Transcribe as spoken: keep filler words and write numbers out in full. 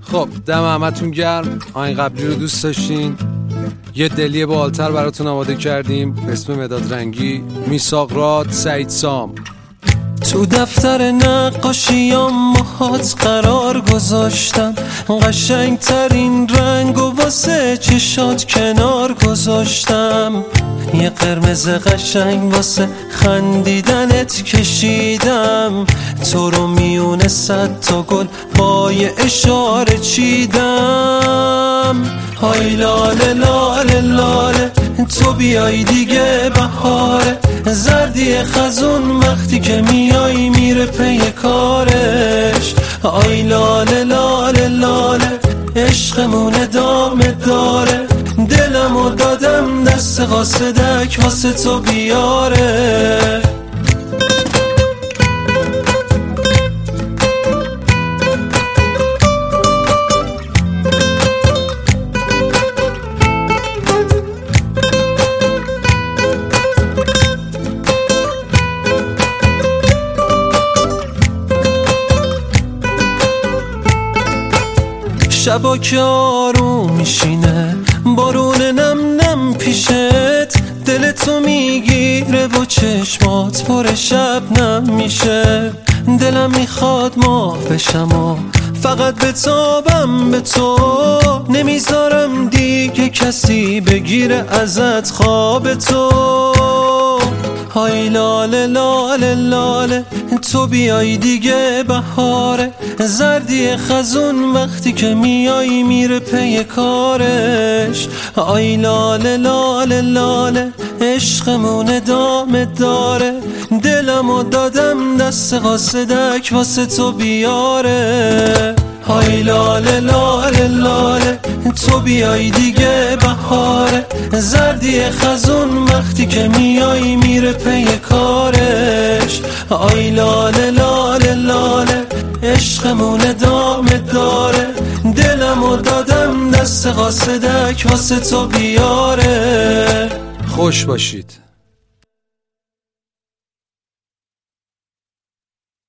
خب دم همتون گرم. آین قبلی رو دوست داشتین؟ یه دلی بالتر براتون آماده کردیم به اسم مداد رنگی، میثاق راد، سعید سام. تو دفتر نقاشیام ماهات قرار گذاشتم، قشنگ ترین رنگ و واسه چشات کنار گذاشتم، یه قرمز قشنگ واسه خندیدنت کشیدم، تو رو میونه صد تا گل با یه اشاره چیدم. های لاله لاله لاله تو بیای دیگه بهاره، زردی خزون وقتی که میای میره پی کارش. آی لاله لاله لاله عشقمون ادامه داره، دلمو دادم دست قاصدک واسه تو بیاره. شبا که آروم میشینه بارون نم نم پیشت، دلتو میگیره و چشمات پر شبنم میشه، دلم میخواد ماه بشم و فقط بتابم به تو، نمیذارم دیگه کسی بگیره ازت خواب تو. های لاله لاله لاله تو بیای دیگه بهاره، زردی خزون وقتی که میای میره پی کارش. آی لاله لاله لاله عشقمون ادامه داره، دلمو دادم دست قاصدک واسه تو بیاره. های لاله لاله لاله تو بیای دیگه بهاره، زردی خزون وقتی که میای میره پی کارش. آی لاله لاله لاله عشقمون ادامه داره، دلمو دادم دست قاصدک واسه تو بیاره. خوش باشید.